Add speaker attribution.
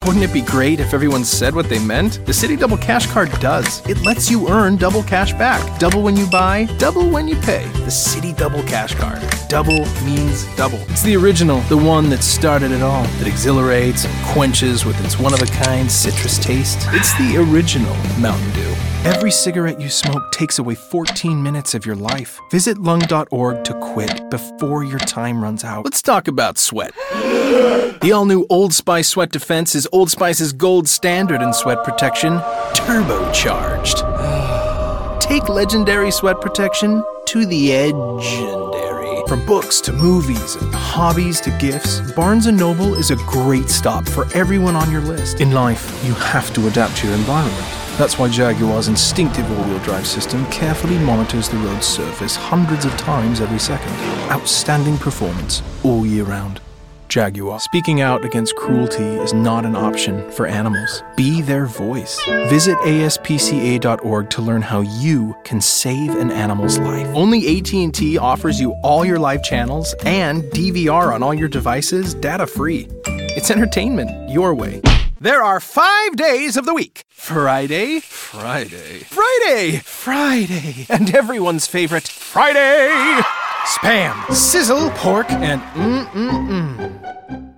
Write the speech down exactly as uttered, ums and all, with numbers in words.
Speaker 1: Wouldn't it be great if everyone said what they meant? The Citi Double Cash Card does. It lets you earn double cash back. Double when you buy, double when you pay. The Citi Double Cash Card. Double means double. It's the original, the one that started it all, that exhilarates and quenches with its one-of-a-kind citrus taste. It's the original Mountain Dew. Every cigarette you smoke takes away fourteen minutes of your life. Visit lung dot org to quit before your time runs out. Let's talk about sweat. The all-new Old Spice Sweat Defense is Old Spice's gold standard in sweat protection, turbocharged. Take legendary sweat protection to the edge-endary. From books to movies and hobbies to gifts, Barnes and Noble is a great stop for everyone on your list. In life, you have to adapt to your environment. That's why Jaguar's instinctive all-wheel drive system carefully monitors the road's surface hundreds of times every second. Outstanding performance all year round. Jaguar. Speaking out against cruelty is not an option for animals. Be their voice. Visit A S P C A dot org to learn how you can save an animal's life. Only A T and T offers you all your live channels and D V R on all your devices data-free. It's entertainment your way. There are five days of the week. Friday, Friday, Friday, Friday, and everyone's favorite Friday. Spam, sizzle, pork, and mm-mm-mm.